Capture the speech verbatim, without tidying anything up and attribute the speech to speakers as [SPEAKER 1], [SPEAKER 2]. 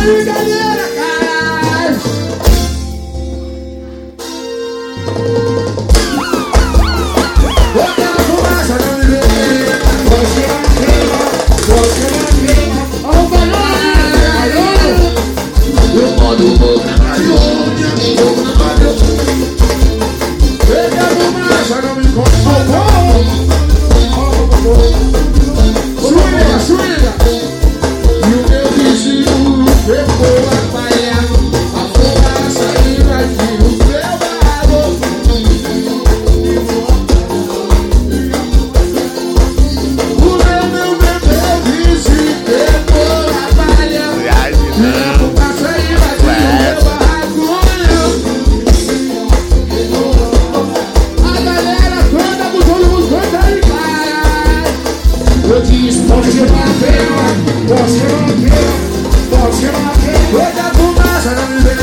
[SPEAKER 1] aí, galera, caralho. Bota a fumaça, não me vê. Você não queima, você não queima. Ó o valor, eu mando boca na olha, boca na olha. Bebe a fumaça, não me conta. Swinga, swinga. E o meu vizinho pegou a palha, a fumaça invadiu o meu barro. O meu, meu, meu, meu vizinho pegou a palha, e a fumaça invadiu o meu barraco. A galera canta, todo mundo canta aí, caralho. Eu disse, pode uma pena, pode uma pena, pode uma pena. Toda fumaça não me vê.